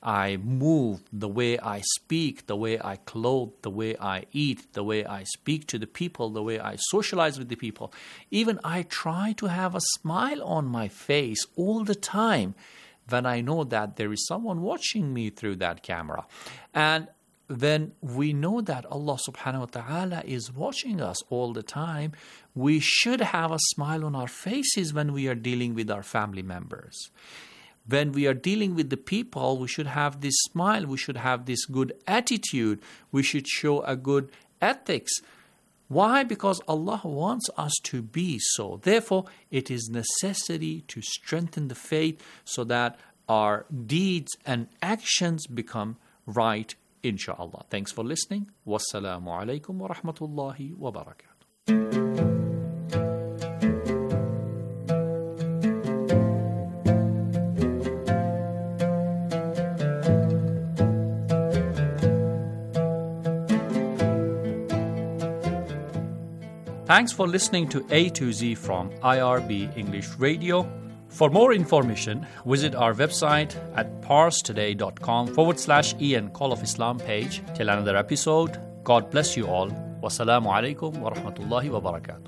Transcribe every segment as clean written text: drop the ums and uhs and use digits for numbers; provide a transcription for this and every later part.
I move, the way I speak, the way I clothe, the way I eat, the way I speak to the people, the way I socialize with the people. Even I try to have a smile on my face all the time when I know that there is someone watching me through that camera. And when we know that Allah subhanahu wa ta'ala is watching us all the time, we should have a smile on our faces when we are dealing with our family members. When we are dealing with the people, we should have this smile, we should have this good attitude, we should show a good ethics. Why? Because Allah wants us to be so. Therefore, it is necessary to strengthen the faith so that our deeds and actions become right, inshallah. Thanks for listening. Wassalamu alaikum wa rahmatullahi wa barakatuh. Thanks for listening to A to Z from IRB English Radio. For more information, visit our website at parstoday.com/Ian Call of Islam page. Till another episode, God bless you all. Wassalamu alaikum wa rahmatullahi wa barakatuh.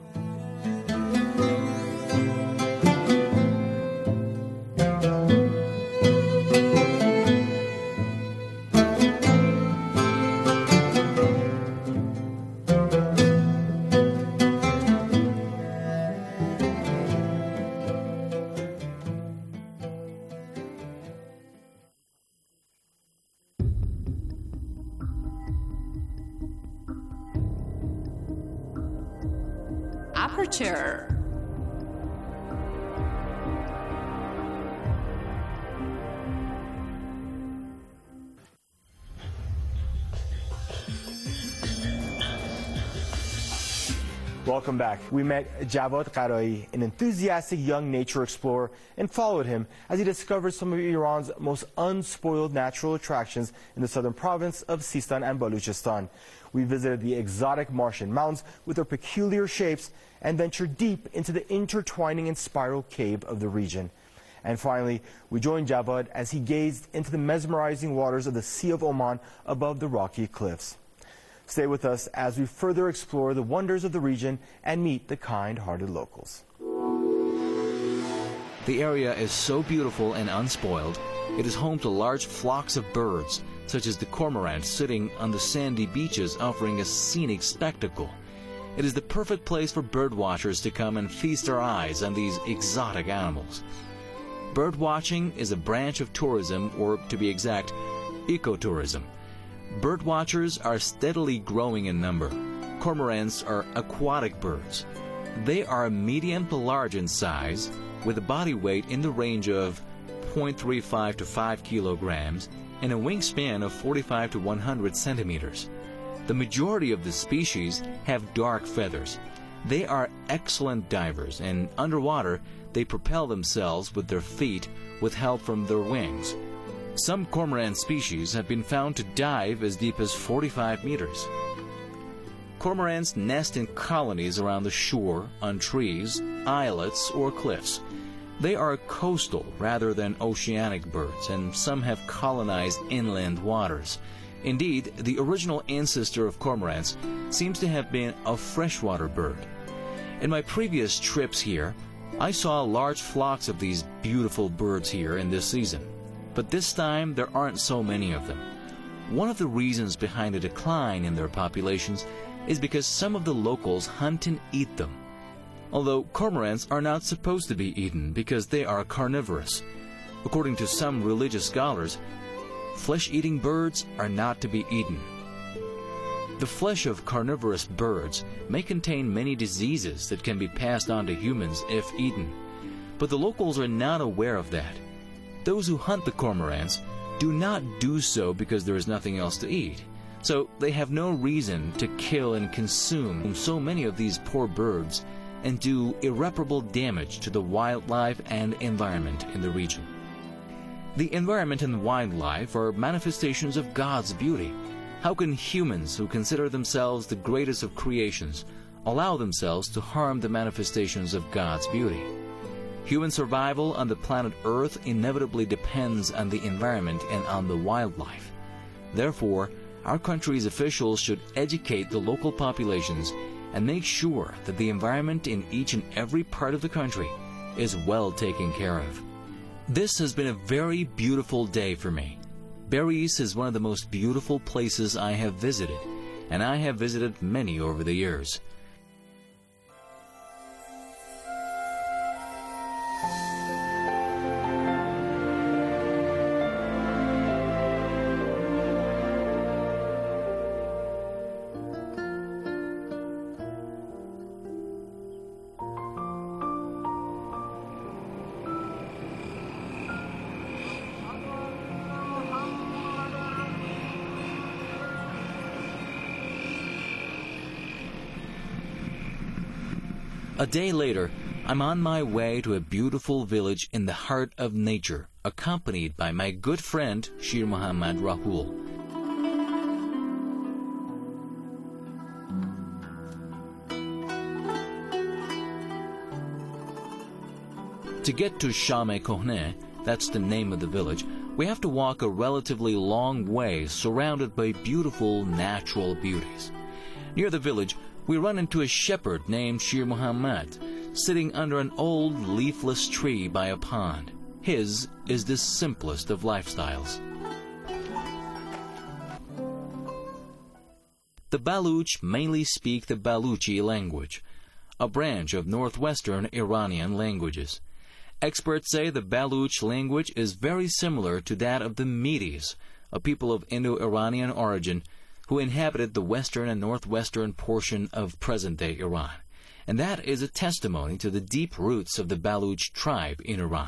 Aperture. Welcome back. We met Javad Qarai, an enthusiastic young nature explorer, and followed him as he discovered some of Iran's most unspoiled natural attractions in the southern province of Sistan and Baluchistan. We visited the exotic Martian mountains with their peculiar shapes and ventured deep into the intertwining and spiral cave of the region. And finally, we joined Javad as he gazed into the mesmerizing waters of the Sea of Oman above the rocky cliffs. Stay with us as we further explore the wonders of the region and meet the kind-hearted locals. The area is so beautiful and unspoiled. It is home to large flocks of birds, such as the cormorant sitting on the sandy beaches offering a scenic spectacle. It is the perfect place for bird watchers to come and feast their eyes on these exotic animals. Bird watching is a branch of tourism, or to be exact, ecotourism. Bird watchers are steadily growing in number. Cormorants are aquatic birds. They are medium to large in size, with a body weight in the range of 0.35 to 5 kilograms and a wingspan of 45 to 100 centimeters. The majority of the species have dark feathers. They are excellent divers, and underwater they propel themselves with their feet with help from their wings. Some cormorant species have been found to dive as deep as 45 meters. Cormorants nest in colonies around the shore, on trees, islets, or cliffs. They are coastal rather than oceanic birds, and some have colonized inland waters. Indeed, the original ancestor of cormorants seems to have been a freshwater bird. In my previous trips here, I saw large flocks of these beautiful birds here in this season. But this time, there aren't so many of them. One of the reasons behind the decline in their populations is because some of the locals hunt and eat them. Although cormorants are not supposed to be eaten because they are carnivorous. According to some religious scholars, flesh-eating birds are not to be eaten. The flesh of carnivorous birds may contain many diseases that can be passed on to humans if eaten, but the locals are not aware of that. Those who hunt the cormorants do not do so because there is nothing else to eat, so they have no reason to kill and consume so many of these poor birds and do irreparable damage to the wildlife and environment in the region. The environment and wildlife are manifestations of God's beauty. How can humans who consider themselves the greatest of creations allow themselves to harm the manifestations of God's beauty? Human survival on the planet Earth inevitably depends on the environment and on the wildlife. Therefore, our country's officials should educate the local populations and make sure that the environment in each and every part of the country is well taken care of. This has been a very beautiful day for me. Bariz is one of the most beautiful places I have visited, and I have visited many over the years. A day later, I'm on my way to a beautiful village in the heart of nature, accompanied by my good friend Shir Muhammad Rahul. To get to Sham-e-Kohne, that's the name of the village, we have to walk a relatively long way surrounded by beautiful natural beauties. Near the village, we run into a shepherd named Shir Muhammad, sitting under an old leafless tree by a pond. His is the simplest of lifestyles. The Baluch mainly speak the Baluchi language, a branch of northwestern Iranian languages. Experts say the Baluch language is very similar to that of the Medes, a people of Indo-Iranian origin who inhabited the western and northwestern portion of present-day Iran. And that is a testimony to the deep roots of the Baluch tribe in Iran.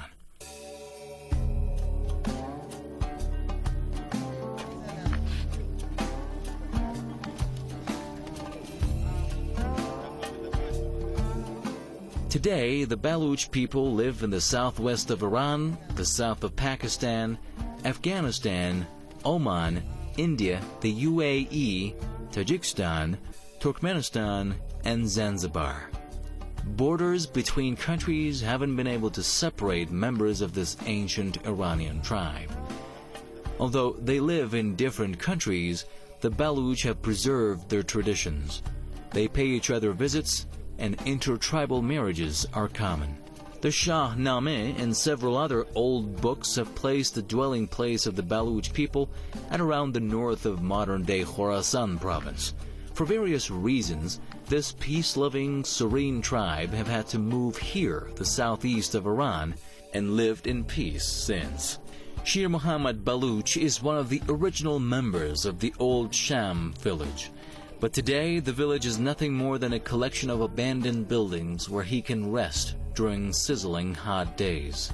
Today, the Baluch people live in the southwest of Iran, the south of Pakistan, Afghanistan, Oman, India, the UAE, Tajikistan, Turkmenistan, and Zanzibar. Borders between countries haven't been able to separate members of this ancient Iranian tribe. Although they live in different countries, the Baluch have preserved their traditions. They pay each other visits, and intertribal marriages are common. The Shahnameh and several other old books have placed the dwelling place of the Baluch people at around the north of modern-day Khorasan province. For various reasons, this peace-loving, serene tribe have had to move here, the southeast of Iran, and lived in peace since. Shir Muhammad Baluch is one of the original members of the old Sham village. But today, the village is nothing more than a collection of abandoned buildings where he can rest during sizzling hot days.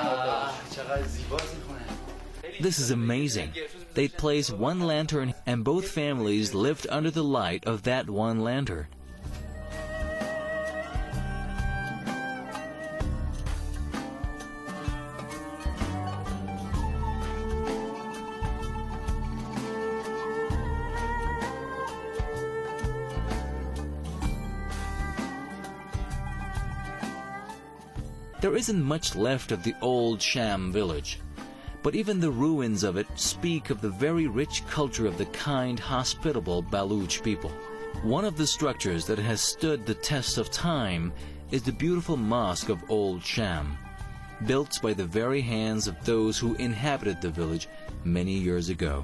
This is amazing. They'd place one lantern and both families lived under the light of that one lantern. There isn't much left of the old Sham village, but even the ruins of it speak of the very rich culture of the kind, hospitable Baluch people. One of the structures that has stood the test of time is the beautiful mosque of Old Sham, built by the very hands of those who inhabited the village many years ago.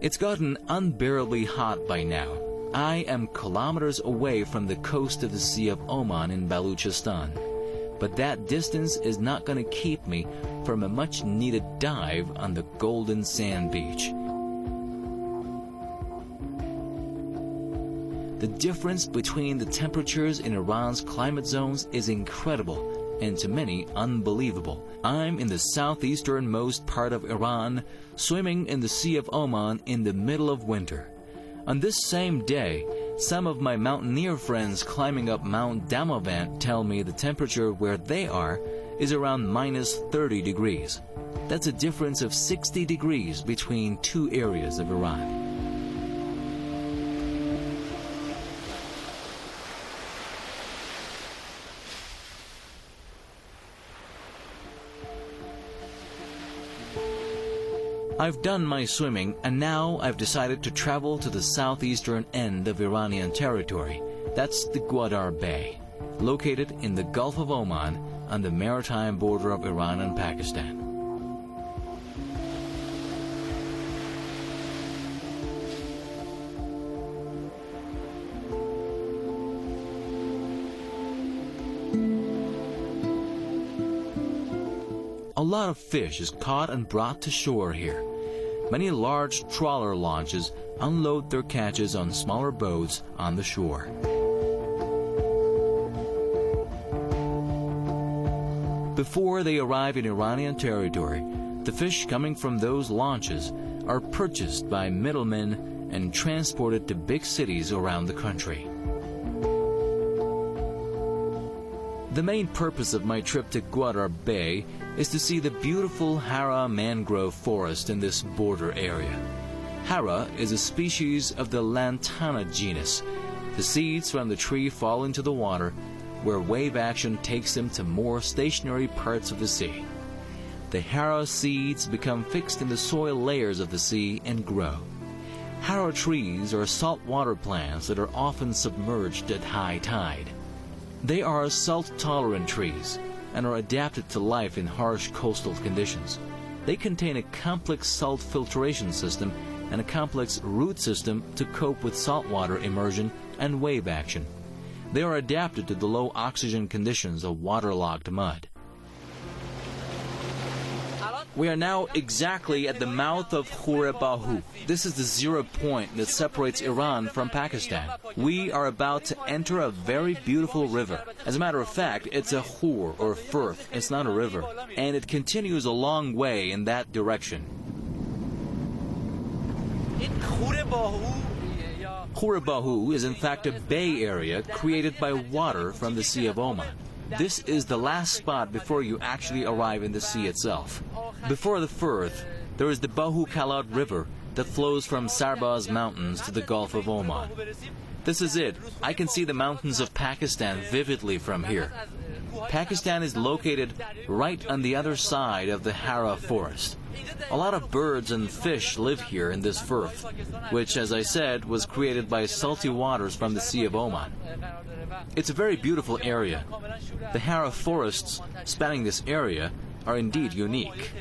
It's gotten unbearably hot by now. I am kilometers away from the coast of the Sea of Oman in Baluchistan. But that distance is not going to keep me from a much-needed dive on the golden sand beach. The difference between the temperatures in Iran's climate zones is incredible and to many unbelievable. I'm in the southeasternmost part of Iran, swimming in the Sea of Oman in the middle of winter. On this same day, some of my mountaineer friends climbing up Mount Damavand tell me the temperature where they are is around minus 30 degrees. That's a difference of 60 degrees between two areas of Iran. I've done my swimming, and now I've decided to travel to the southeastern end of Iranian territory. That's the Gwadar Bay, located in the Gulf of Oman on the maritime border of Iran and Pakistan. A lot of fish is caught and brought to shore here. Many large trawler launches unload their catches on smaller boats on the shore. Before they arrive in Iranian territory, the fish coming from those launches are purchased by middlemen and transported to big cities around the country. The main purpose of my trip to Gwadar Bay is to see the beautiful Hara mangrove forest in this border area. Hara is a species of the Lantana genus. The seeds from the tree fall into the water, where wave action takes them to more stationary parts of the sea. The Hara seeds become fixed in the soil layers of the sea and grow. Hara trees are saltwater plants that are often submerged at high tide. They are salt-tolerant trees and are adapted to life in harsh coastal conditions. They contain a complex salt filtration system and a complex root system to cope with saltwater immersion and wave action. They are adapted to the low oxygen conditions of waterlogged mud. We are now exactly at the mouth of Khor Bahu. This is the 0 point that separates Iran from Pakistan. We are about to enter a very beautiful river. As a matter of fact, it's a khor or firth. It's not a river. And it continues a long way in that direction. Khor Bahu is in fact a bay area created by water from the Sea of Oman. This is the last spot before you actually arrive in the sea itself. Before the firth, there is the Bahu Kalat River that flows from Sarbaz Mountains to the Gulf of Oman. This is it. I can see the mountains of Pakistan vividly from here. Pakistan is located right on the other side of the Hara forest. A lot of birds and fish live here in this firth, which, as I said, was created by salty waters from the Sea of Oman. It's a very beautiful area. The Hara forests spanning this area are indeed unique.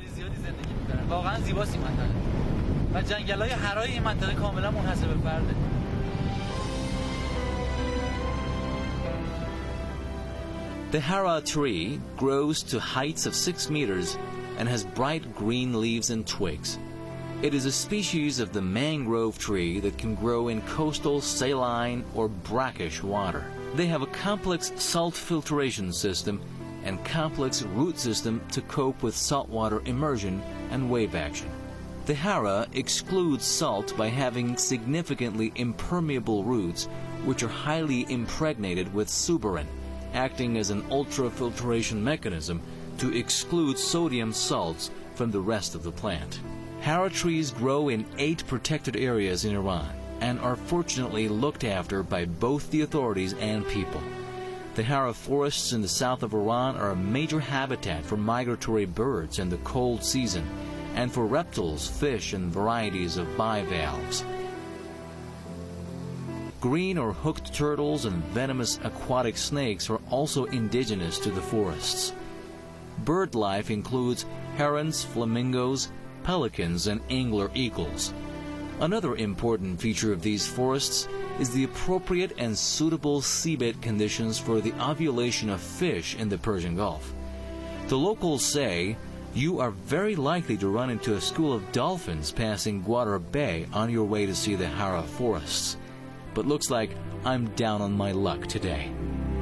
The Hara tree grows to heights of 6 meters and has bright green leaves and twigs. It is a species of the mangrove tree that can grow in coastal, saline, or brackish water. They have a complex salt filtration system and complex root system to cope with saltwater immersion and wave action. The Hara excludes salt by having significantly impermeable roots, which are highly impregnated with suberin, acting as an ultrafiltration mechanism to exclude sodium salts from the rest of the plant. Hara trees grow in 8 protected areas in Iran and are fortunately looked after by both the authorities and people. The Hara forests in the south of Iran are a major habitat for migratory birds in the cold season and for reptiles, fish, and varieties of bivalves. Green or hooked turtles and venomous aquatic snakes are also indigenous to the forests. Bird life includes herons, flamingos, pelicans, and angler eagles. Another important feature of these forests is the appropriate and suitable seabed conditions for the ovulation of fish in the Persian Gulf. The locals say you are very likely to run into a school of dolphins passing Gwadar Bay on your way to see the Hara forests. But looks like I'm down on my luck today.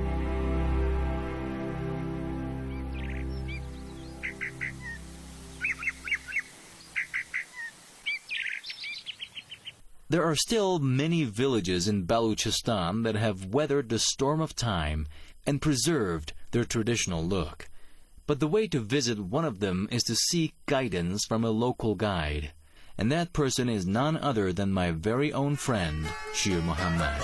There are still many villages in Balochistan that have weathered the storm of time and preserved their traditional look. But the way to visit one of them is to seek guidance from a local guide. And that person is none other than my very own friend, Shir Muhammad.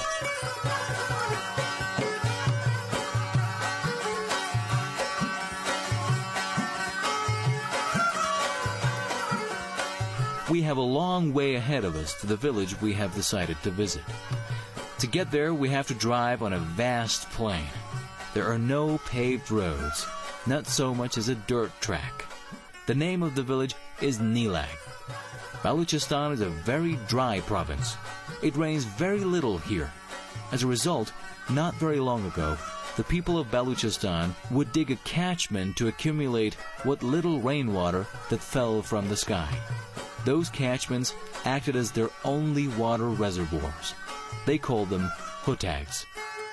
We have a long way ahead of us to the village we have decided to visit. To get there, we have to drive on a vast plain. There are no paved roads, not so much as a dirt track. The name of the village is Nilag. Balochistan is a very dry province. It rains very little here. As a result, not very long ago, the people of Balochistan would dig a catchment to accumulate what little rainwater that fell from the sky. Those catchments acted as their only water reservoirs. They called them hutags.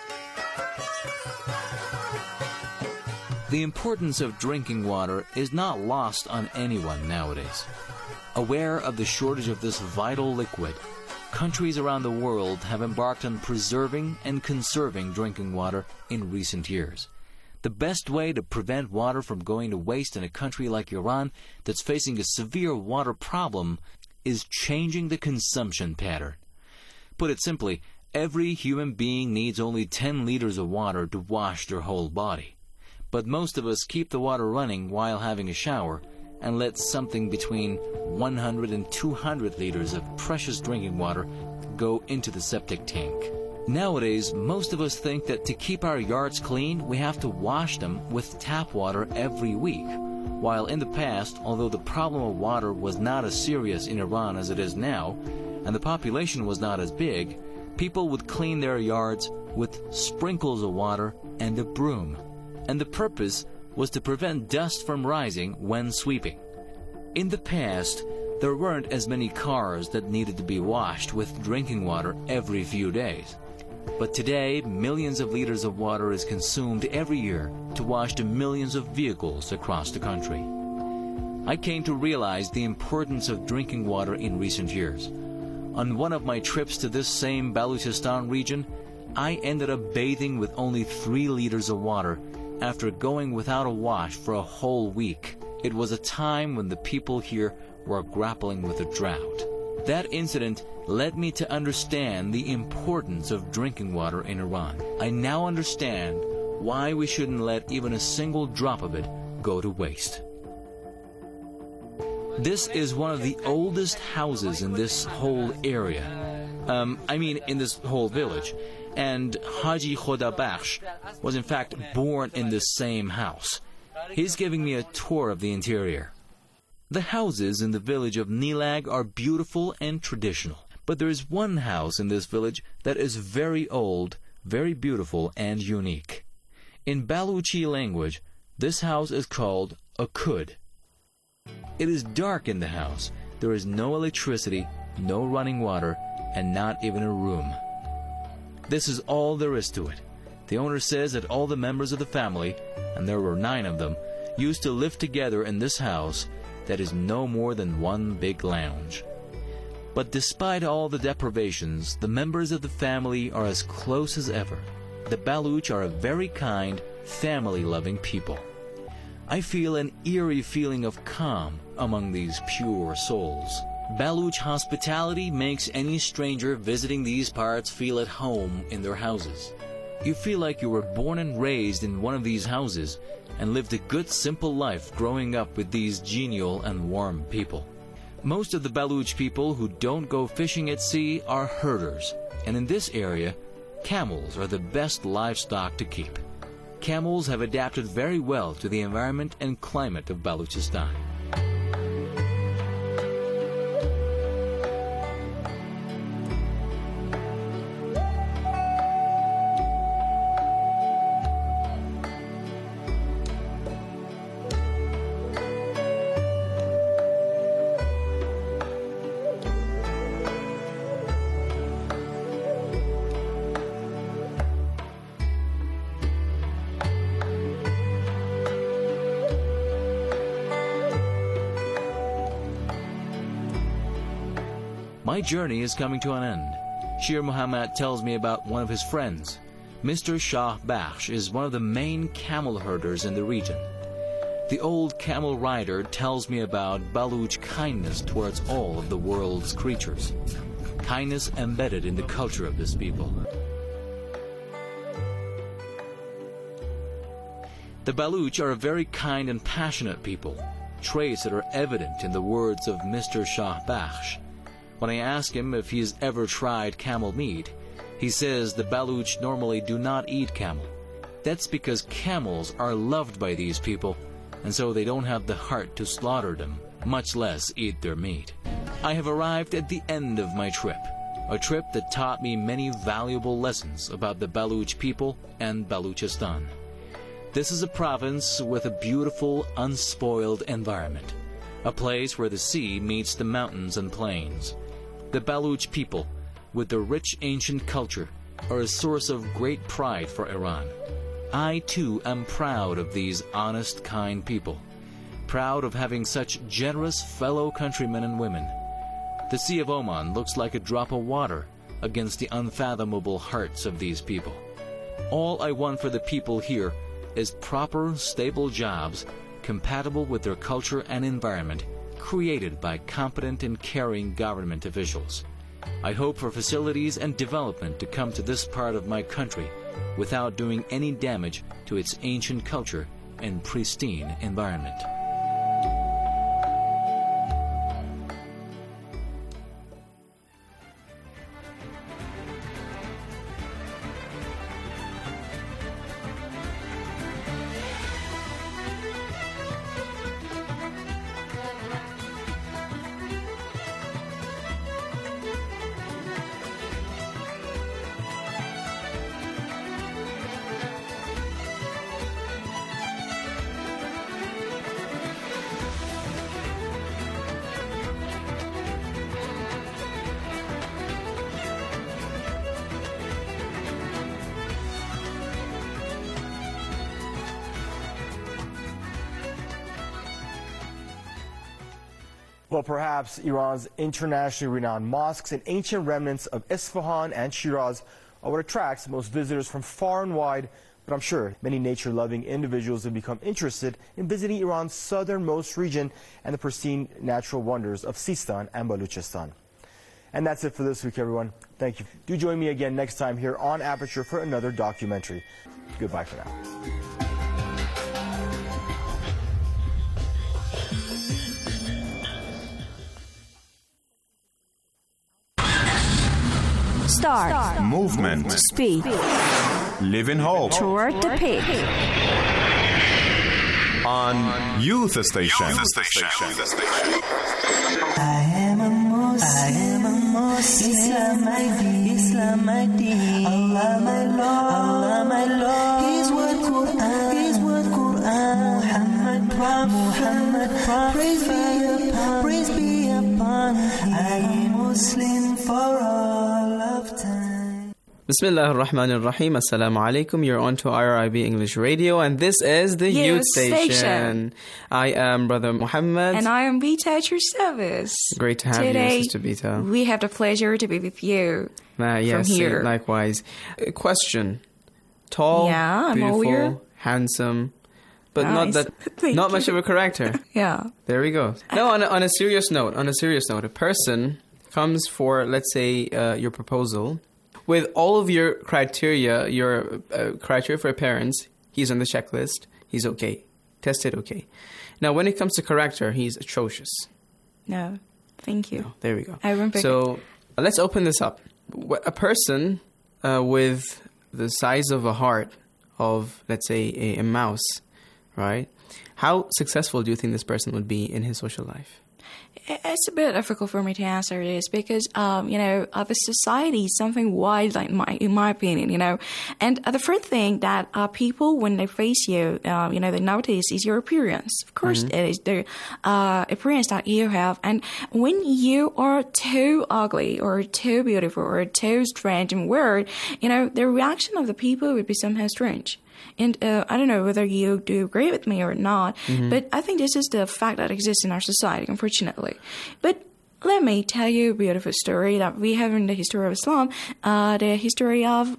The importance of drinking water is not lost on anyone nowadays. Aware of the shortage of this vital liquid, countries around the world have embarked on preserving and conserving drinking water in recent years. The best way to prevent water from going to waste in a country like Iran that's facing a severe water problem is changing the consumption pattern. Put it simply, every human being needs only 10 liters of water to wash their whole body. But most of us keep the water running while having a shower and let something between 100 and 200 liters of precious drinking water go into the septic tank. Nowadays, most of us think that to keep our yards clean, we have to wash them with tap water every week. While in the past, although the problem of water was not as serious in Iran as it is now, and the population was not as big, people would clean their yards with sprinkles of water and a broom. And the purpose was to prevent dust from rising when sweeping. In the past, there weren't as many cars that needed to be washed with drinking water every few days. But today, millions of liters of water is consumed every year to wash the millions of vehicles across the country. I came to realize the importance of drinking water in recent years. On one of my trips to this same Balochistan region, I ended up bathing with only 3 liters of water after going without a wash for a whole week. It was a time when the people here were grappling with a drought. That incident led me to understand the importance of drinking water in Iran. I now understand why we shouldn't let even a single drop of it go to waste. This is one of the oldest houses in this whole area. In this whole village. And Haji Khodabakhsh was in fact born in this same house. He's giving me a tour of the interior. The houses in the village of Nilag are beautiful and traditional. But there is one house in this village that is very old, very beautiful, and unique. In Baluchi language, this house is called a khud. It is dark in the house. There is no electricity, no running water, and not even a room. This is all there is to it. The owner says that all the members of the family, and there were 9 of them, used to live together in this house that is no more than one big lounge. But despite all the deprivations, the members of the family are as close as ever. The Baluch are a very kind, family-loving people. I feel an eerie feeling of calm among these pure souls. Baluch hospitality makes any stranger visiting these parts feel at home in their houses. You feel like you were born and raised in one of these houses and lived a good, simple life growing up with these genial and warm people. Most of the Baluch people who don't go fishing at sea are herders, and in this area, camels are the best livestock to keep. Camels have adapted very well to the environment and climate of Balochistan. My journey is coming to an end. Shir Muhammad tells me about one of his friends. Mr. Shah Bakhsh is one of the main camel herders in the region. The old camel rider tells me about Baluch kindness towards all of the world's creatures. Kindness embedded in the culture of this people. The Baluch are a very kind and passionate people, traits that are evident in the words of Mr. Shah Bakhsh. When I ask him if he's ever tried camel meat, he says the Baluch normally do not eat camel. That's because camels are loved by these people, and so they don't have the heart to slaughter them, much less eat their meat. I have arrived at the end of my trip, a trip that taught me many valuable lessons about the Baluch people and Baluchistan. This is a province with a beautiful, unspoiled environment, a place where the sea meets the mountains and plains. The Baluch people, with their rich ancient culture, are a source of great pride for Iran. I, too, am proud of these honest, kind people, proud of having such generous fellow countrymen and women. The Sea of Oman looks like a drop of water against the unfathomable hearts of these people. All I want for the people here is proper, stable jobs compatible with their culture and environment, created by competent and caring government officials. I hope for facilities and development to come to this part of my country without doing any damage to its ancient culture and pristine environment. Well, perhaps Iran's internationally renowned mosques and ancient remnants of Isfahan and Shiraz are what attracts most visitors from far and wide, but I'm sure many nature-loving individuals have become interested in visiting Iran's southernmost region and the pristine natural wonders of Sistan and Baluchistan. And that's it for this week, everyone. Thank you. Do join me again next time here on Aperture for another documentary. Goodbye for now. Start. Movement. Speed. Live in hope. Toward the peak. On Youth Station. I am a Muslim. Islam my deen. Allah my Lord. His word Quran. Muhammad Prophet. Praise be upon him. I am Muslim for all of time. Bismillah ar-Rahman ar-Rahim. Assalamu alaikum. You're on to IRIB English Radio, and this is the Youth Station. I am Brother Muhammad. And I am Bita at your service. Great to have Today, you, Sister Bita. We have the pleasure to be with you Yes, from here. Likewise. Question. Tall, Yeah, I'm all ear. beautiful, handsome, but Nice. not much of a character. Yeah. There we go. No, on a serious note, a person comes for, let's say, your proposal. With all of your criteria, criteria for appearance, he's on the checklist. He's okay. Tested okay. Now, when it comes to character, he's atrocious. No, thank you. Oh, there we go. I remember. So, let's open this up. A person with the size of a heart of, let's say, a mouse, right? How successful do you think this person would be in his social life? It's a bit difficult for me to answer this because, the society is something wide, like in my opinion, And the first thing that people, when they face you, they notice is your appearance. Of course, it is the appearance that you have. And when you are too ugly or too beautiful or too strange and weird, the reaction of the people would be somehow strange. And I don't know whether you do agree with me or not, but I think this is the fact that exists in our society, unfortunately. But let me tell you a beautiful story that we have in the history of Islam, the history of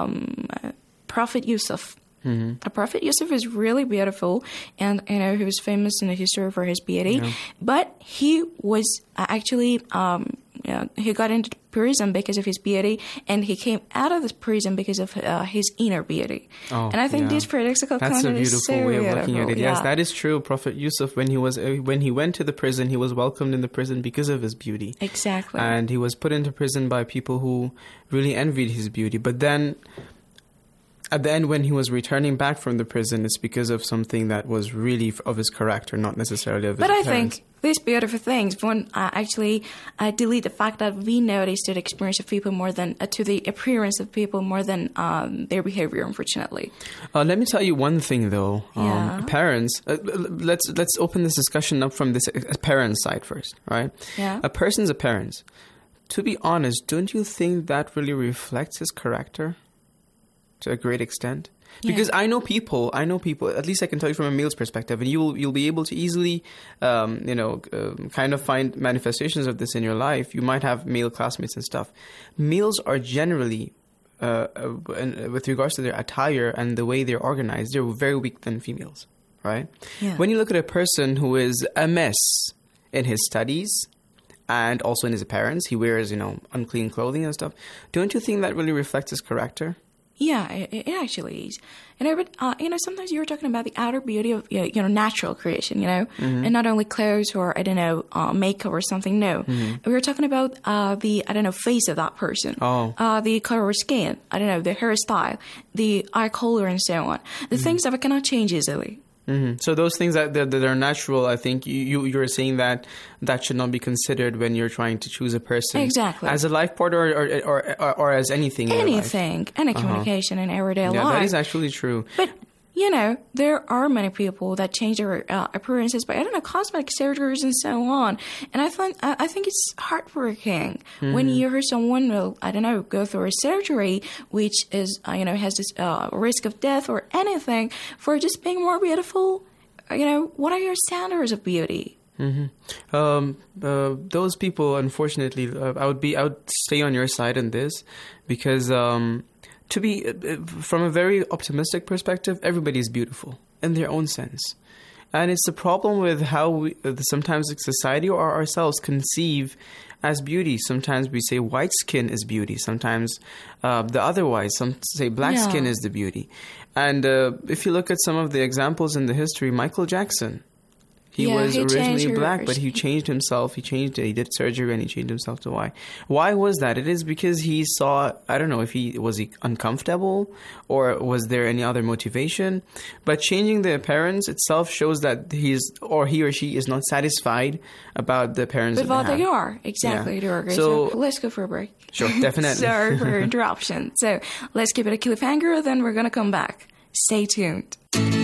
Prophet Yusuf. Prophet Yusuf is really beautiful, and he was famous in the history for his beauty. Yeah. But he was actually he got into prison because of his beauty, and he came out of this prison because of his inner beauty. And I think this paradoxical concept is so way of beautiful. looking at it. Yes, that is true. Prophet Yusuf, when he went to the prison, he was welcomed in the prison because of his beauty. Exactly. And he was put into prison by people who really envied his beauty. But then, at the end, when he was returning back from the prison, it's because of something that was really of his character, not necessarily of his appearance. But I think these beautiful things won't actually delete the fact that we notice to the experience of people more than to the appearance of people more than their behavior, unfortunately. Let me tell you one thing, though. Yeah. Parents, let's open this discussion up from this parent side first, right? Yeah. A person's a parent. To be honest, don't you think that really reflects his character to a great extent? Because I know people, at least I can tell you from a male's perspective, and you'll be able to easily, kind of find manifestations of this in your life. You might have male classmates and stuff. Males are generally, with regards to their attire and the way they're organized, they're very weak than females, right? Yeah. When you look at a person who is a mess in his studies and also in his appearance, he wears, unclean clothing and stuff, don't you think that really reflects his character? Yeah, it actually is. But sometimes you're talking about the outer beauty of natural creation, and not only clothes or makeup or something. No, we were talking about the face of that person, the color of skin, the hairstyle, the eye color, and so on. The things that we cannot change easily. So those things that are natural, I think you're saying that should not be considered when you're trying to choose a person. Exactly. As a life partner or as anything in your life. Any communication in everyday life. Yeah, that is actually true. But, there are many people that change their appearances by, cosmetic surgeries and so on. And I think it's heartbreaking when you hear someone will, go through a surgery which is, has this risk of death or anything for just being more beautiful. What are your standards of beauty? Those people, unfortunately, I would stay on your side in this because to be from a very optimistic perspective, everybody is beautiful in their own sense. And it's the problem with how we sometimes society or ourselves conceive as beauty. Sometimes we say white skin is beauty. Sometimes the otherwise. Some say black skin is the beauty. And if you look at some of the examples in the history, Michael Jackson, he was originally black, but he changed himself. He did surgery and he changed himself to white. Why was that? It is because he saw, I don't know if he was uncomfortable or was there any other motivation. But changing the appearance itself shows that he or she is not satisfied about the appearance With what they are. Exactly. Yeah. So let's go for a break. Sure, definitely. Sorry for interruption. So let's keep it a cliffhanger, then we're going to come back. Stay tuned.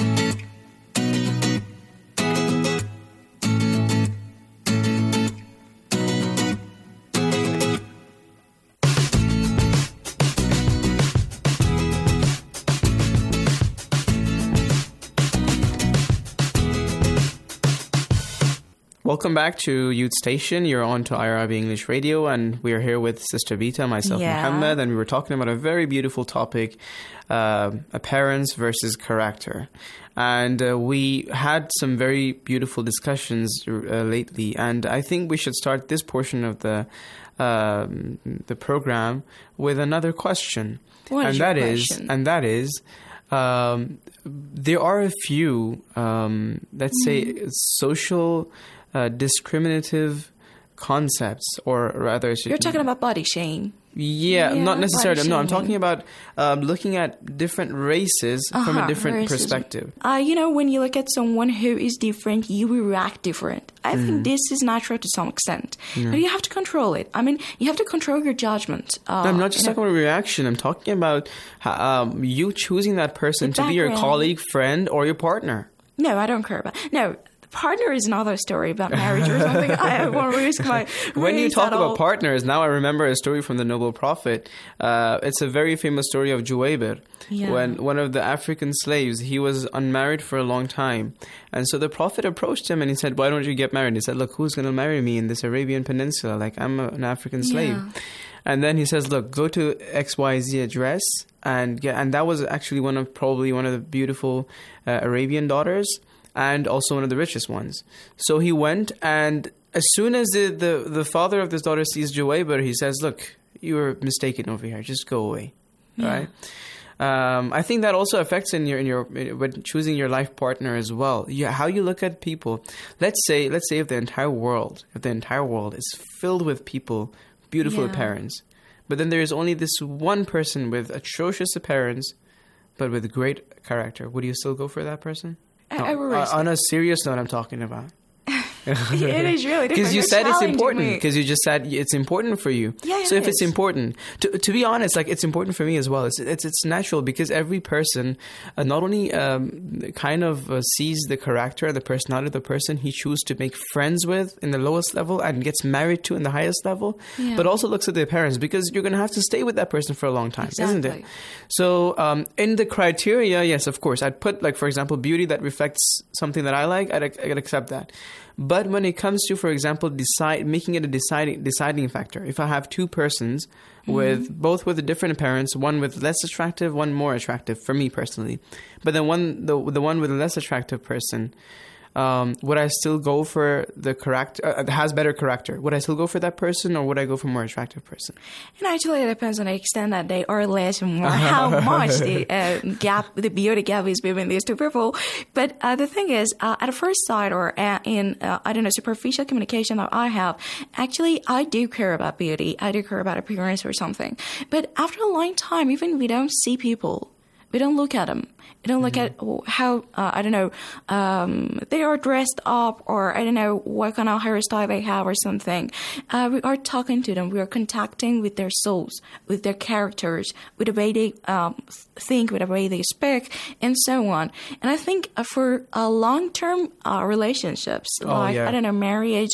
Welcome back to Youth Station. You're on to IRIB English Radio, and we are here with Sister Vita, myself, Muhammad, and we were talking about a very beautiful topic, appearance versus character. And we had some very beautiful discussions lately, and I think we should start this portion of the program with another question. What is your question? And that is, there are a few, let's say, social discriminative concepts, or rather... You're talking about body shame. Yeah, not necessarily. No, I'm talking about looking at different races from a different perspective. When you look at someone who is different, you will react different. I think this is natural to some extent. But you have to control it. I mean, you have to control your judgment. No, I'm not just talking about reaction. I'm talking about you choosing that person to be your colleague, friend, or your partner. No, I don't care about... No. partner is another story about marriage or something. I won't risk my When you race talk at all. about partners, now I remember a story from the noble prophet. It's a very famous story of Juwaybir. Yeah. When one of the African slaves, he was unmarried for a long time. And so the prophet approached him and he said, why don't you get married? He said, look, who's going to marry me in this Arabian peninsula? Like, I'm an African slave. Yeah. And then he says, look, go to XYZ address and get, and that was actually probably one of the beautiful Arabian daughters and also one of the richest ones. So he went, and as soon as the father of this daughter sees Juwaybir, he says, look, you were mistaken over here. Just go away. Yeah. Right? I think that also affects when choosing your life partner as well. How you look at people. Let's say if the entire world is filled with people, beautiful appearance, but then there is only this one person with atrocious appearance, but with great character. Would you still go for that person? I will risk On a serious note, I'm talking about. it is really different. Because you You're said it's challenging important. me. Because you just said it's important for you. Yeah, so it if it's is. important, to be honest, like it's important for me as well. It's natural because every person not only sees the character and the personality of the person he chooses to make friends with in the lowest level and gets married to in the highest level, but also looks at the appearance, because you're going to have to stay with that person for a long time, isn't it? Exactly. So in the criteria, yes, of course, I'd put, like, for example, beauty that reflects something that I like. I'd accept that. But when it comes to, for example, making it a deciding factor, if I have two persons with both with a different appearance, one with less attractive, one more attractive, for me personally, but then the one with a less attractive person, would I still go for the character has better character? Would I still go for that person, or would I go for a more attractive person? And actually, it depends on the extent that they are less and more, how much the beauty gap is between these two people. But the thing is, at a first sight or in, superficial communication that I have, actually, I do care about beauty. I do care about appearance or something. But after a long time, even if we don't see people, we don't look at them. We don't look at how, they are dressed up, or I don't know what kind of hairstyle they have or something. We are talking to them. We are contacting with their souls, with their characters, with the way they think, with the way they speak, and so on. And I think for long-term relationships, marriage,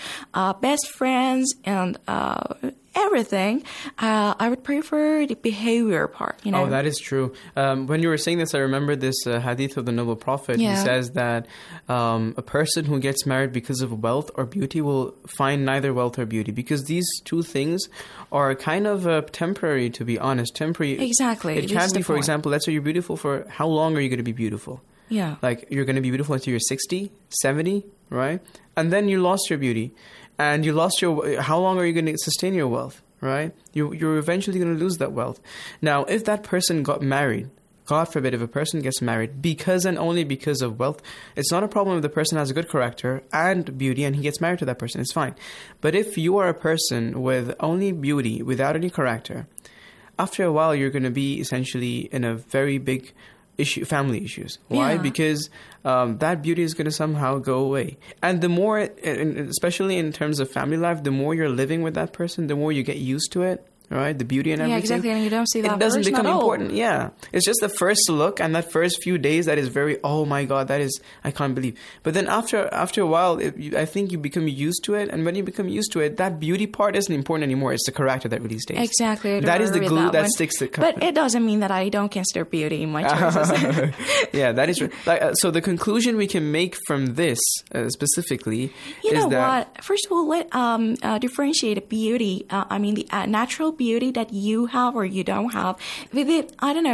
best friends, and everything, I would prefer the behavior part. You know? Oh, that is true. When you were saying this, I remember this hadith of the noble prophet. Yeah. He says that a person who gets married because of wealth or beauty will find neither wealth or beauty, because these two things are kind of temporary, to be honest. Temporary. Exactly. It can be, for example, let's say you're beautiful for, how long are you going to be beautiful? Yeah. Like, you're going to be beautiful until you're 60, 70, right? And then you lost your beauty. And you lost how long are you going to sustain your wealth, right? You're eventually going to lose that wealth. Now, if that person got married, God forbid, if a person gets married because and only because of wealth, it's not a problem if the person has a good character and beauty and he gets married to that person. It's fine. But if you are a person with only beauty, without any character, after a while you're going to be essentially in a very big family issues. Why? Yeah. Because that beauty is going to somehow go away. And the more, especially in terms of family life, the more you're living with that person, the more you get used to it. Right, the beauty and everything. Yeah, exactly, and you don't see that it doesn't person become at all. important. Yeah, it's just the first look and that first few days that is very, oh my God, that is, I can't believe. But then after a while, I think you become used to it, and when you become used to it, that beauty part isn't important anymore. It's the character that really stays. Exactly. That is the glue that one. sticks to. But it doesn't mean that I don't consider beauty in my choices. Yeah, that is right. So the conclusion we can make from this specifically you is know that. what? First of all, let differentiate beauty. The natural beauty that you have or you don't have, with it,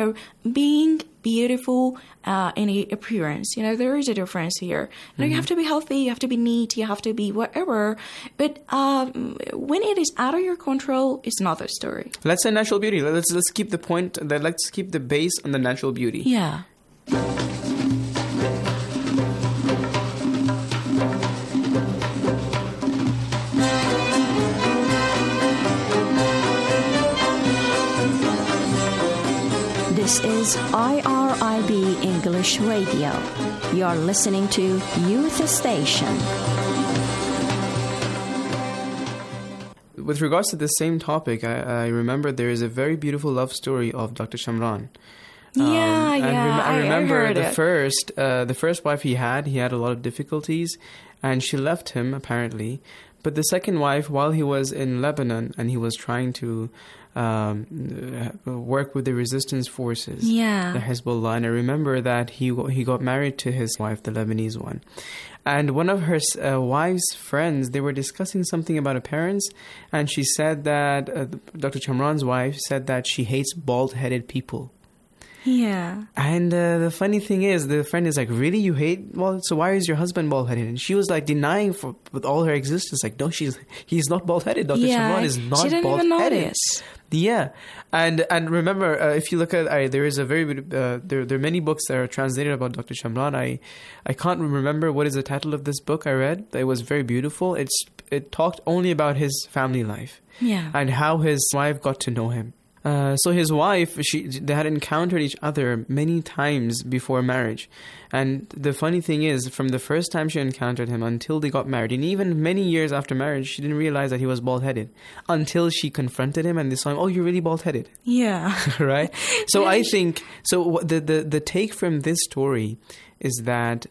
being beautiful in the appearance. There is a difference here. You have to be healthy, you have to be neat, you have to be whatever. But when it is out of your control, it's another story. Let's say natural beauty. Let's keep the point. Let's keep the base on the natural beauty. Yeah. This is IRIB English Radio. You're listening to Youth Station. With regards to the same topic, I remember there is a very beautiful love story of Dr. Shamran. I remember heard the it. first wife he had a lot of difficulties, and she left him apparently. But the second wife, while he was in Lebanon and he was trying to work with the resistance forces, the Hezbollah, and I remember that he got married to his wife, the Lebanese one. And one of her wife's friends, they were discussing something about her parents, and she said that, Dr. Chamran's wife said that she hates bald-headed people. Yeah. And the funny thing is, the friend is like, really? You hate? Well, so why is your husband bald-headed? And she was like denying with all her existence, like, no, he's not bald-headed. Dr. Chamran is not bald-headed. She didn't even notice. Yeah. And remember, if you look at, there is a very good, there are many books that are translated about Dr. Chamran. I can't remember what is the title of this book I read. It was very beautiful. It talked only about his family life. Yeah. And how his wife got to know him. So his wife, they had encountered each other many times before marriage. And the funny thing is, from the first time she encountered him until they got married, and even many years after marriage, she didn't realize that he was bald-headed until she confronted him and they saw him, oh, you're really bald-headed. Yeah. Right? So I think, the take from this story is that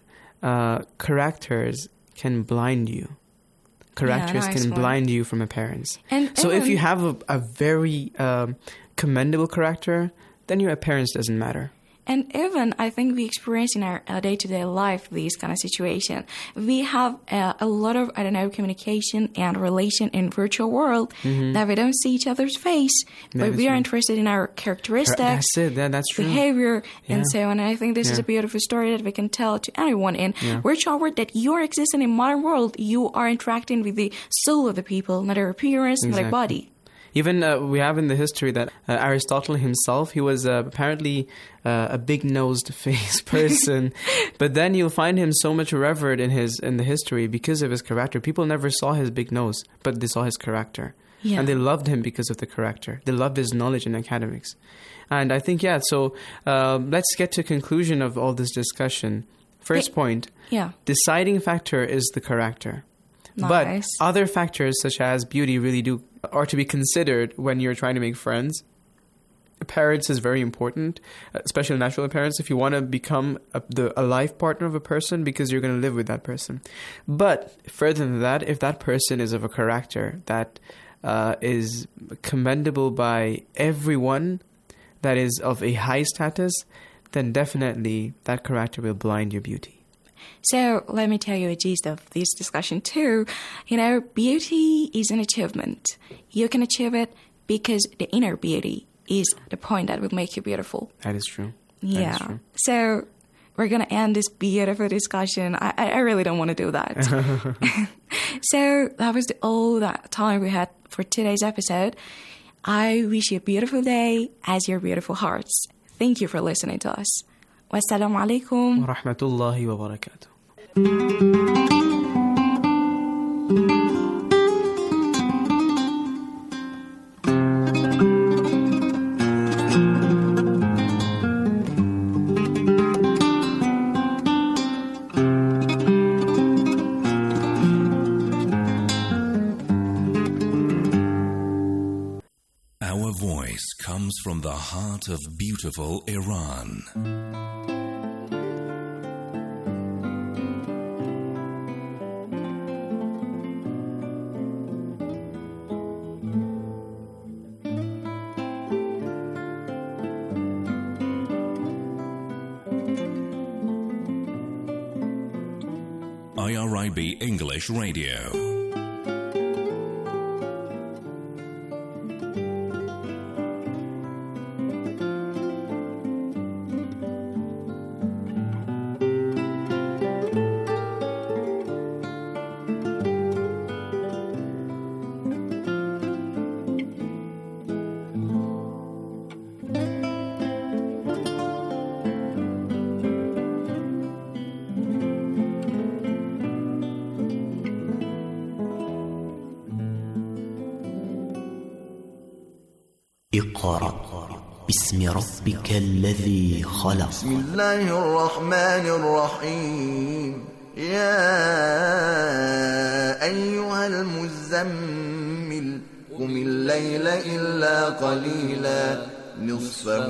characters can blind you. Characters can blind you from appearance. So if you have a very commendable character, then your appearance doesn't matter. And even, I think we experience in our day-to-day life these kind of situation. We have a lot of, communication and relation in virtual world that we don't see each other's face, but we are interested in our characteristics, that's it. That's true. Behavior, and so on. And I think this is a beautiful story that we can tell to anyone in virtual world, that you are existing in modern world. You are interacting with the soul of the people, not their appearance, not their body. Even we have in the history that Aristotle himself, he was apparently a big-nosed face person, but then you'll find him so much revered in the history because of his character. People never saw his big nose, but they saw his character. Yeah. And they loved him because of the character. They loved his knowledge in academics. And I think, so let's get to conclusion of all this discussion. First point, deciding factor is the character. Nice. But other factors such as beauty really are to be considered when you're trying to make friends. Appearance is very important, especially natural appearance, if you want to become a life partner of a person, because you're going to live with that person. But further than that, if that person is of a character that is commendable by everyone, that is of a high status, then definitely that character will blind your beauty. So let me tell you a gist of this discussion too. Beauty is an achievement. You can achieve it because the inner beauty is the point that will make you beautiful. That is true. Yeah. That is true. So we're going to end this beautiful discussion. I really don't want to do that. So that was all that time we had for today's episode. I wish you a beautiful day as your beautiful hearts. Thank you for listening to us. Wassalamu alaikum wa rahmatullahi wa barakatuh. Our voice comes from the heart of beautiful Iran. IRIB English Radio. اقرأ باسم ربك الذي خلق. بسم الله الرحمن الرحيم. يا أيها المزمل قم الليل إلا قليلا نصفه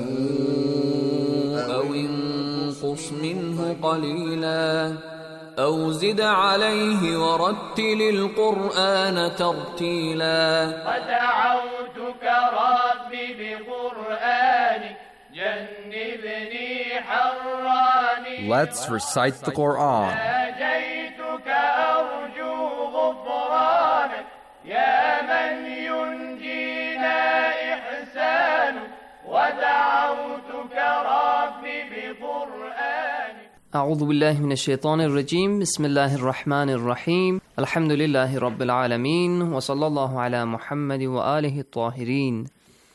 أو انقص منه قليلا أو زد عليه ورتل القرآن ترتيلا ودعوتك ربي بقرآنك جنبني حراني. Let's recite the Quran. ناجيتك أرجو غفرانك يا من ينجينا إحسانك ودعوتك ربي بقرآنك. أعوذ بالله من الشيطان الرجيم. بسم الله الرحمن الرحيم. الحمد لله رب العالمين وصلى الله على محمد وآله الطاهرين.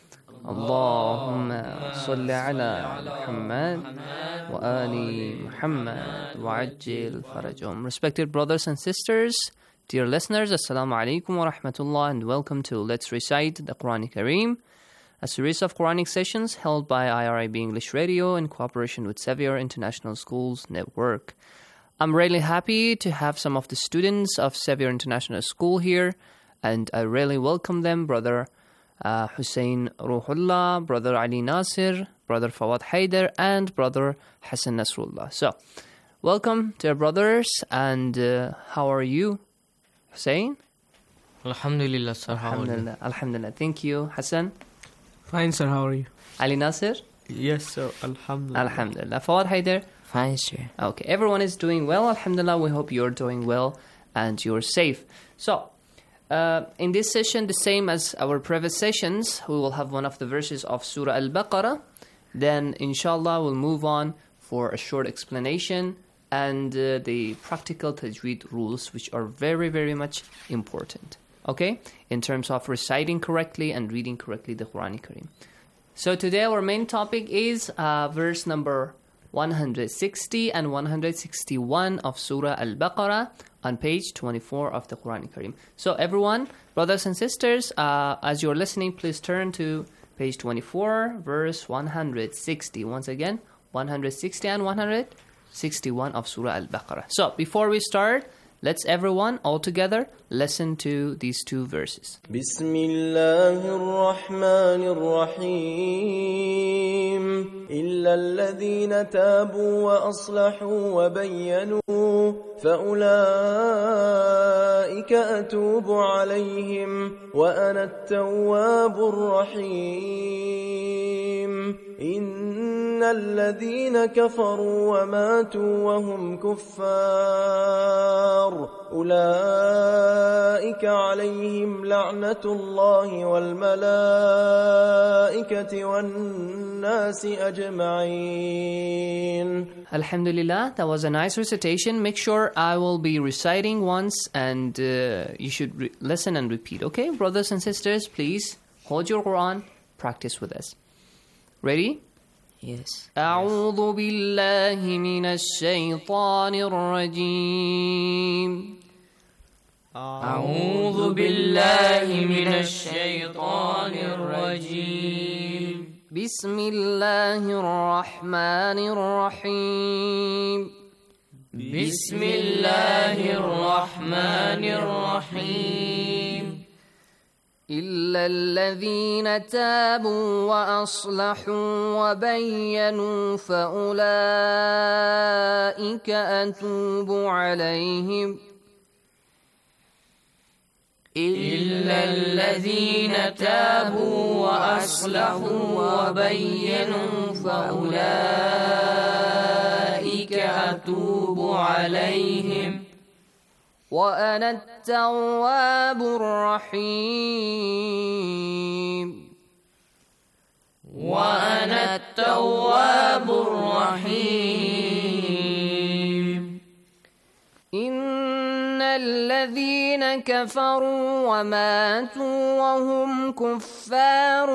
اللهم صل على محمد وآل محمد وعجل فرجهم. Respected brothers and sisters, dear listeners, Assalamu alaikum wa rahmatullah, and welcome to Let's Recite the Quran Kareem, a series of Quranic sessions held by IRIB English Radio in cooperation with Xavier International Schools Network. I'm really happy to have some of the students of Xavier International School here, and I really welcome them, Brother Hussein Ruhullah, Brother Ali Nasir, Brother Fawad Haider, and Brother Hassan Nasrullah. So, welcome to our brothers, and how are you, Hussein? Alhamdulillah, sir. How are you? Alhamdulillah. Thank you, Hassan. Fine, sir. How are you? Ali Nasir? Yes, sir. Alhamdulillah. Alhamdulillah. Fawad Haider? Fine, sir. Okay, everyone is doing well. Alhamdulillah. We hope you're doing well and you're safe. So, in this session, the same as our previous sessions, we will have one of the verses of Surah Al-Baqarah. Then, inshallah, we'll move on for a short explanation and the practical tajweed rules, which are very, very much important. Okay? In terms of reciting correctly and reading correctly the Quran Kareem. So today our main topic is verse number 160 and 161 of Surah Al-Baqarah on page 24 of the Quran Kareem. So everyone, brothers and sisters, as you're listening, please turn to page 24, verse 160. Once again, 160 and 161 of Surah Al-Baqarah. So before we start, let's everyone all together listen to these two verses. Bismillahir Rahmanir Rahim. إلا الذين تابوا وأصلحوا وبينوا فأولئك أتوب عليهم وأنا التواب الرحيم. إن الذين كفروا وماتوا وهم كفار أولئك عليهم لعنة الله والملائكة والناس أجمعين. Alhamdulillah, that was a nice recitation. Make sure I will be reciting once and you should listen and repeat. Okay, brothers and sisters, please hold your Quran, practice with us. Ready? Yes. أعوذ بالله من الشيطان الرجيم. أعوذ بالله من الشيطان الرجيم. بسم الله الرحمن الرحيم. بسم الله الرحمن الرحيم. إلا الذين تابوا وأصلحوا وبينوا فأولئك أتوب عليهم. إلا الذين تابوا وأصلحوا وبينوا فأولئك أتوب عليهم وأنا التواب الرحيم. وأنا التواب الرحيم. إن الذين كفروا وماتوا وهم كفار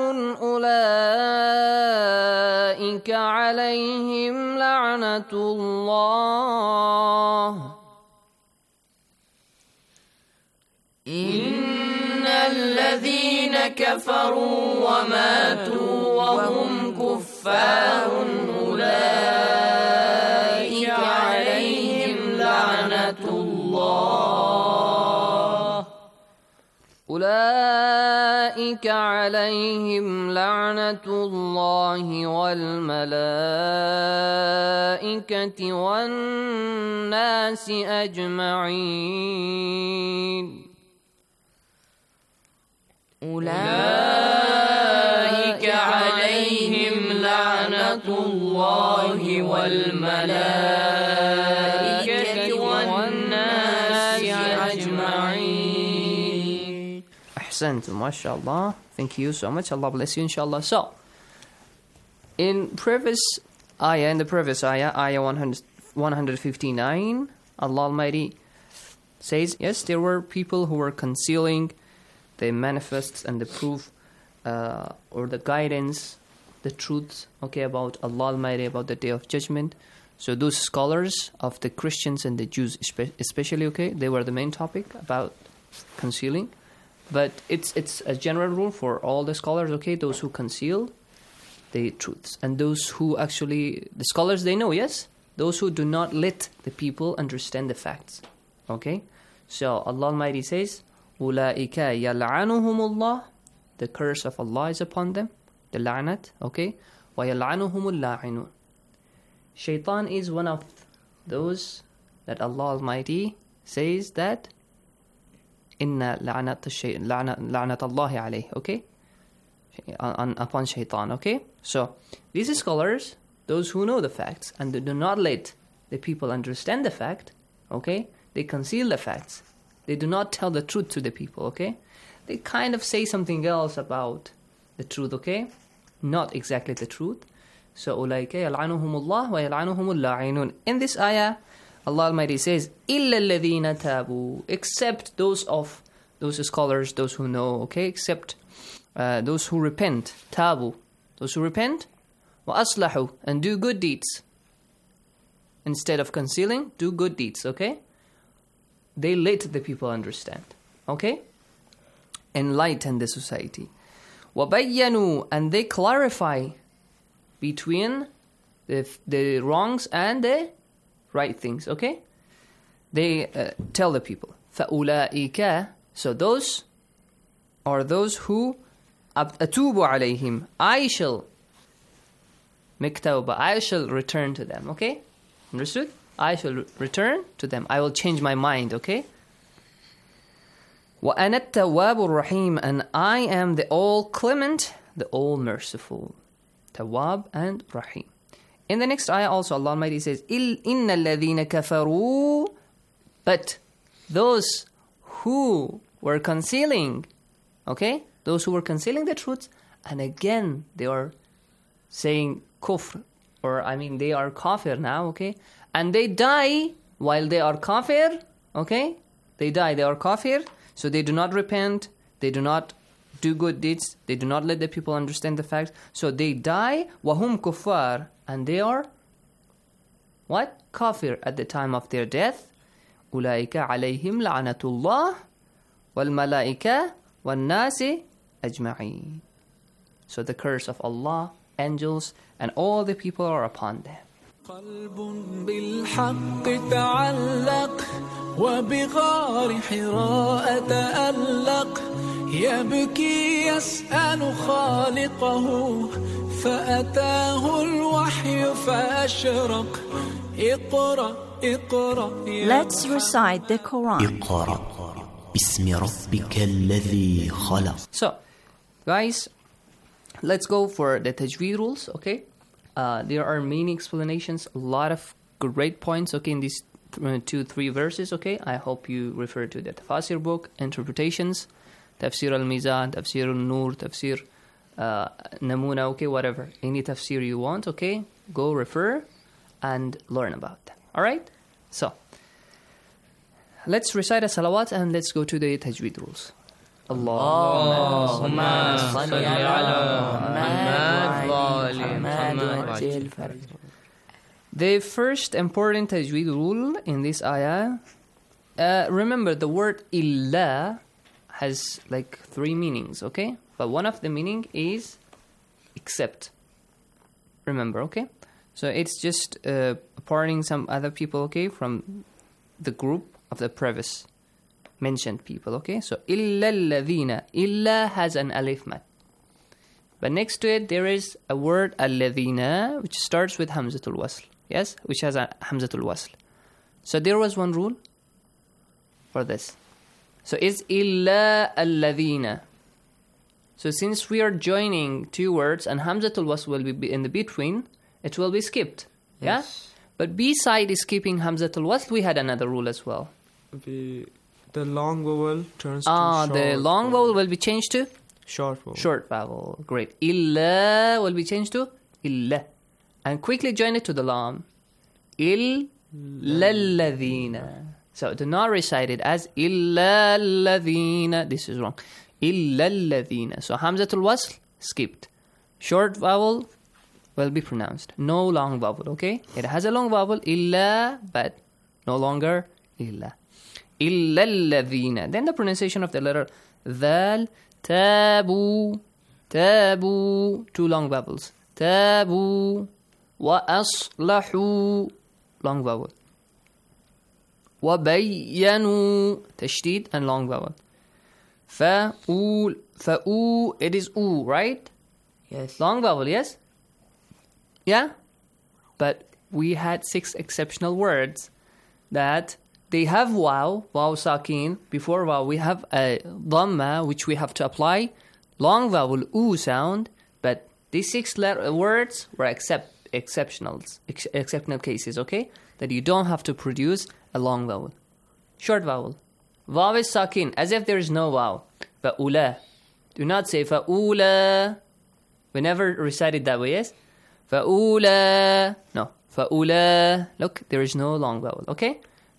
أولئك عليهم لعنة الله. إن الذين كفروا وماتوا وهم كفار أولئك عليهم لعنة الله. أولئك أولئك عليهم لعنة الله والملائكة والناس أجمعين أولئك عليهم لعنة الله والملائكة والناس أجمعين. أحسنت, mashallah. Thank you so much. Allah bless you, inshallah. So, in the previous ayah, ayah 159, Allah Almighty says, yes, there were people who were concealing the manifests and the proof or the guidance, the truths, okay, about Allah Almighty, about the Day of Judgment. So those scholars of the Christians and the Jews especially, okay, they were the main topic about concealing. But it's a general rule for all the scholars, okay, those who conceal the truths. And those who actually, the scholars, they know, yes? Those who do not let the people understand the facts, okay? So Allah Almighty says, أُولَٰئِكَ يَلْعَنُهُمُ اللَّهُ, the curse of Allah is upon them, the la'nat, okay? وَيَلْعَنُهُمُ اللَّاعِنُونَ. Shaitan is one of those that Allah Almighty says that Inna la'nat Allahi alayh, okay? Upon shaitan, okay? So, these scholars, those who know the facts and they do not let the people understand the fact, okay? They conceal the facts. They do not tell the truth to the people, okay? They kind of say something else about the truth, okay? Not exactly the truth. So, أُولَٰئِكَ يَلْعَنُهُمُ اللَّهُ وَيَلْعَنُهُمُ اللَّاعِنُونَ. In this ayah, Allah Almighty says, إِلَّا الَّذِينَ تَابُوا, except those scholars, those who know, okay? Except those who repent, tabu, those who repent, وَأَصْلَحُوا, and do good deeds. Instead of concealing, do good deeds, okay? They let the people understand, okay? Enlighten the society. وَبَيَّنُوا, and they clarify between the wrongs and the right things, okay? They tell the people. فَأُولَٰئِكَ, so those are those who أَتُوبُ عَلَيْهِمْ, I shall make tawbah, I shall return to them, okay? Understood? I shall return to them. I will change my mind, okay? وَأَنَا التَّوَّابُ الرَّحِيمُ, and I am the all-clement, the all-merciful. Tawwab and Rahim. In the next ayah also, Allah Almighty says, إِنَّ الَّذِينَ كَفَرُوا, but those who were concealing, okay? Those who were concealing the truth, and again, they are saying kufr, or they are kafir now, okay? And they die while they are kafir, okay? They die, they are kafir, so they do not repent, they do not do good deeds, they do not let the people understand the facts, so they die, wahum kuffar, and they are, what? Kafir at the time of their death. أُولَٰئِكَ عَلَيْهِمْ لَعْنَةُ اللَّهِ وَالْمَلَائِكَةِ وَالنَّاسِ أَجْمَعِينَ. So the curse of Allah, angels, and all the people are upon them. قلب بالحق تعلق وبغار حراء تألق يبكي يسأل خالقه فأتاه الوحي فأشرق اقرأ اقرأ. Let's recite the Quran. اقرأ باسم ربك الذي خلق. So, guys, let's go for the tajweed rules, okay? There are many explanations, a lot of great points, okay, in these 2-3 verses, okay? I hope you refer to the Tafasir book, interpretations, Tafsir al-Mizan, Tafsir al-Nur, Tafsir Namuna, okay, whatever. Any tafsir you want, okay? Go refer and learn about them, alright? So, let's recite a salawat and let's go to the tajweed rules. Allahumma salli ala Muhammad. The first important tajweed rule in this ayah, remember the word illa has like 3 meanings, okay? But one of the meaning is except. Remember, okay? So it's just parting some other people, okay, from the group of the previous mentioned people, okay? So, إِلَّا الَّذِينَ. إِلَّا has an alif mat. But next to it, there is a word الَّذِينَ, which starts with Hamzatul Wasl. Yes? Which has a Hamzatul Wasl. So, there was one rule for this. So, it's إِلَّا الَّذِينَ. So, since we are joining two words and Hamzatul Wasl will be in the between, it will be skipped. Yeah? But B-side is keeping Hamzatul Wasl. We had another rule as well. The long vowel turns to short. The long vowel will be changed to? Short vowel. Short vowel. Great. Illa will be changed to? Illa. And quickly join it to the lam. Illa-alladhina. So do not recite it as illa-alladhina. This is wrong. Illa-alladhina. So Hamzatul Wasl, skipped. Short vowel will be pronounced. No long vowel, okay? It has a long vowel, illa, but no longer illa. Illa-alladhina. Then the pronunciation of the letter dhal, tabu, tabu. Two long vowels. Tabu, wa aslahu. Long vowel. Wa bayyanu. Tashdid and long vowel. Fa'ul, fa'u. It is u, right? Yes. Long vowel, yes? Yeah? But we had 6 exceptional words that they have waw sakin. Before waw, we have a dhamma, which we have to apply. Long vowel, oo sound. But these 6 words were exceptional cases, okay? That you don't have to produce a long vowel. Short vowel. Waw is sakin, as if there is no waw. Fa'ula. Do not say fa'ula. We never recite it that way, yes? Fa'ula. No. Fa'ula. Look, there is no long vowel, okay?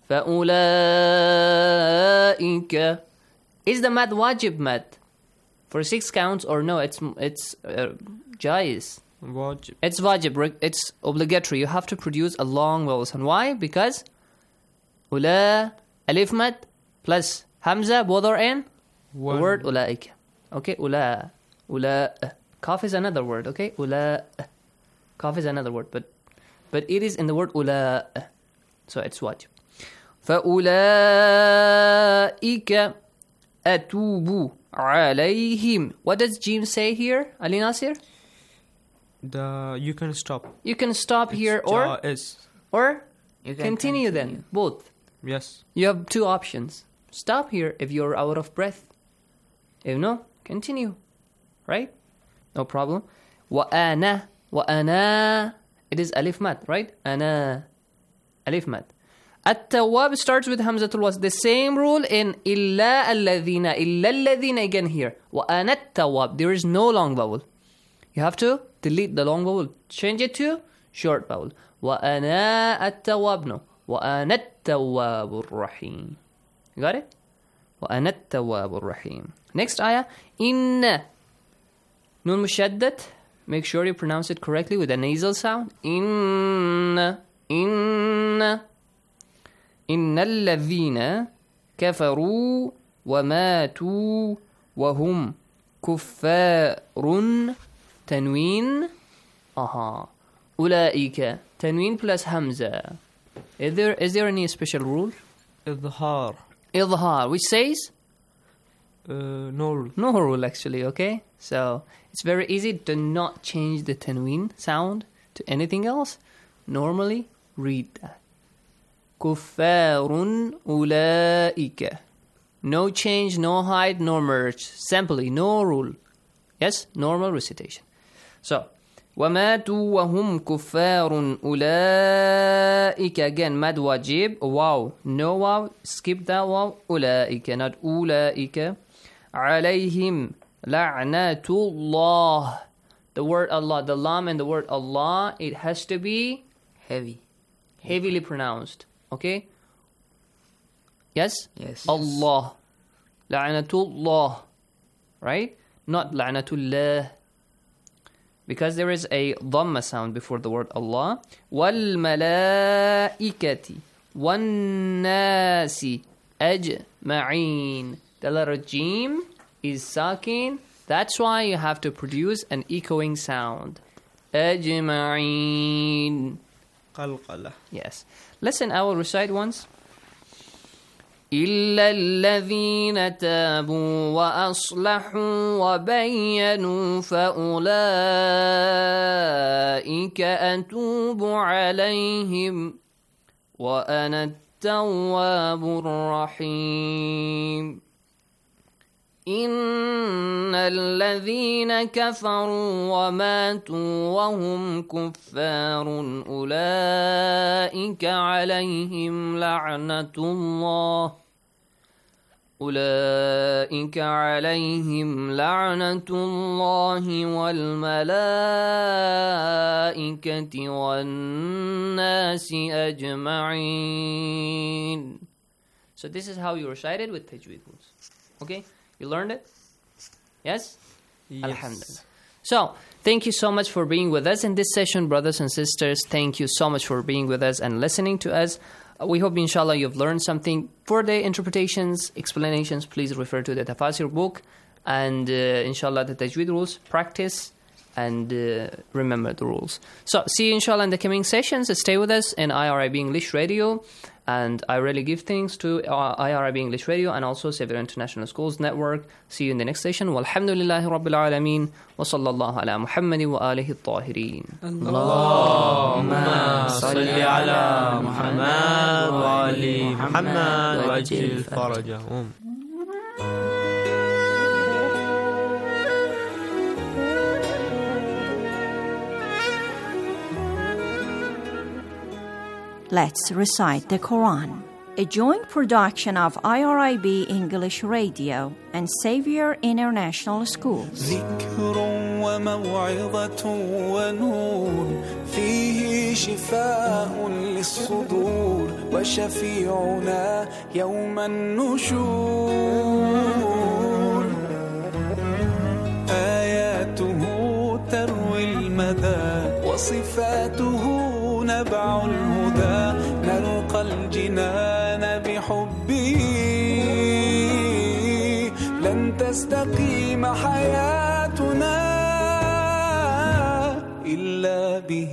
Fa'ulaika. Is the mad wajib mad? For 6 counts or no? It's jais. Wajib. It's wajib. It's obligatory. You have to produce a long vowel sound. Why? Because ula, alif mad, plus hamza, both are in the word ulaika. Okay? Ula. Ula. Kaf is another word, okay? Ula. Kaf is another word, but it is in the word ula. So it's wajib. فَأُولَئِكَ أَتُوبُ عَلَيْهِمْ. What does Jim say here, Ali Nasir? You can stop. You can stop here or you can continue then. Both. Yes. You have 2 options. Stop here if you're out of breath. If no, continue. Right? No problem. وَأَنَا. وَأَنَا. It is alif mat, right? أَنَا. Alif mat. At-tawwab starts with Hamzatul Wasl. The same rule in illa alladhina. Illa alladhina again here. وَأَنَا التَّوَّابِ. There is no long vowel. You have to delete the long vowel. Change it to short vowel. وَأَنَا التَّوَّابِ. No. وَأَنَا التَّوَّابُ الرَّحِيمُ. You got it? وَأَنَا التَّوَّابُ الرَّحِيمُ. Next ayah. Inna. Nun mushaddad. Make sure you pronounce it correctly with a nasal sound. Inna. Inna. إن الذين كفروا وماتوا وهم كفار تنوين أولئك تنوين plus همزة. Is there any special rule? إظهار which says no rule. No rule actually, okay? So it's very easy. Do not change the tanween sound to anything else. Normally read that. كفار أولئك. No change, no hide, no merge. Simply, no rule. Yes, normal recitation. So, وماتوا وهم كفار أولئك. Again, mad wajib. Wow. No wow. Skip that wow. أولئك, not أولئك. عليهم لعنة الله. The word Allah, the lam and the word Allah, it has to be heavily pronounced. Okay? Yes? Yes. Allah. La'natullah. Right? Not la'natullah. Because there is a dhamma sound before the word Allah. Wal malaikati. Wan nasi. Ajma'een. The letter Jim is sakin. That's why you have to produce an echoing sound. Ajma'een. Qalqala. Yes. Listen, I will recite once. إلا الذين تابوا وأصلحوا وبينوا فأولئك أتوب عليهم وأنا التواب الرحيم إن الذين كفروا وماتوا وهم كفار أولئك عليهم لعنة الله والملائكة والناس أجمعين. So this is how you recite it with tajweed rules. Okay? You learned it? Yes? Alhamdulillah. So, thank you so much for being with us in this session, brothers and sisters. Thank you so much for being with us and listening to us. We hope, inshallah, you've learned something. For the interpretations, explanations, please refer to the Tafasir book. And, inshallah, the Tajweed rules, practice, and remember the rules. So, see you, inshallah, in the coming sessions. Stay with us in IRIB English Radio. And I really give thanks to IRIB English Radio and also Xavier International Schools Network. See you in the next session. Walhamdulillahi Rabbil Alameen. Wa sallallahu ala Muhammadin wa alihi at-tahirin. Allahumma salli ala Muhammad wa ali Muhammad wa ajil farajahum. Let's recite the Quran. A joint production of IRIB English Radio and Xavier International Schools. ذكر وموعظة ونور فيه شفاء للصدور وشفيعنا يوم النشور آياته تروي المدى وصفاته نبع الهدى نلقى الجنان بحبه لن تستقيم حياتنا إلا به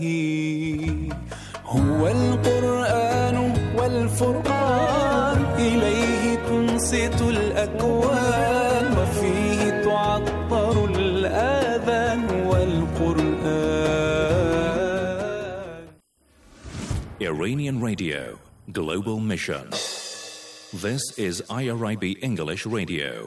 هو القرآن والفرقان إليه تنصت الأكوان وفيه تعطر الآذان والقرآن. Iranian Radio, Global Mission. This is IRIB English Radio.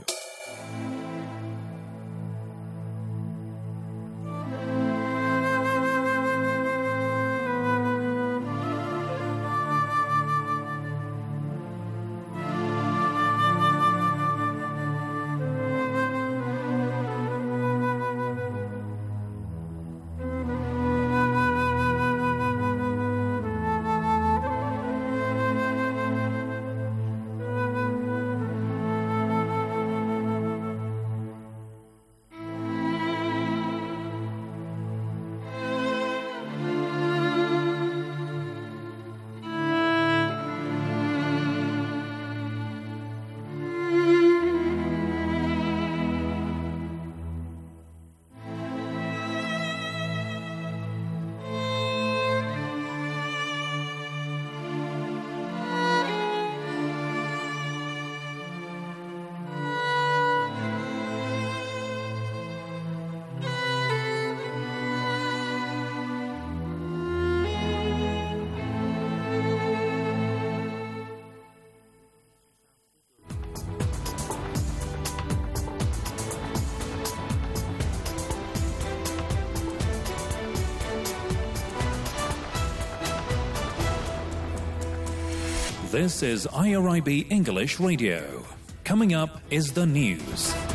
This is IRIB English Radio. Coming up is the news.